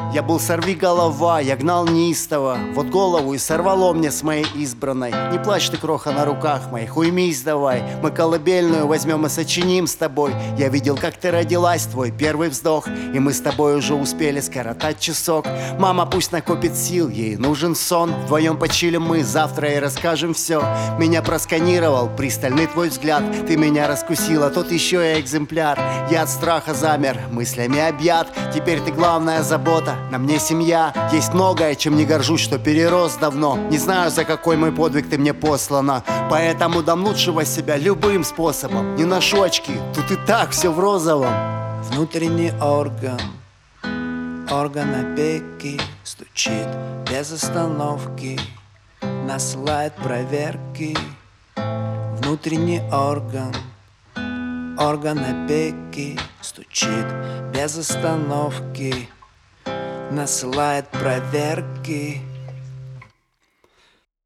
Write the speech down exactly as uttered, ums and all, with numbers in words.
Я был сорви голова, я гнал неистово. Вот голову и сорвало мне с моей избранной. Не плачь ты, кроха, на руках моих, уймись давай. Мы колыбельную возьмем и сочиним с тобой. Я видел, как ты родилась, твой первый вздох, и мы с тобой уже успели скоротать часок. Мама пусть накопит сил, ей нужен сон. Вдвоем почилим мы, завтра и расскажем все. Меня просканировал пристальный твой взгляд. Ты меня раскусила, тот еще и экземпляр. Я от страха замер, мыслями объят. Теперь ты главная забота, на мне семья. Есть многое, чем не горжусь, что перерос давно. Не знаю, за какой мой подвиг ты мне послана, поэтому дам лучшего себя любым способом. Не ношу очки, тут и так все в розовом. Внутренний орган, орган опеки стучит без остановки, насылает проверки. Внутренний орган, орган опеки стучит без остановки, насылает проверки.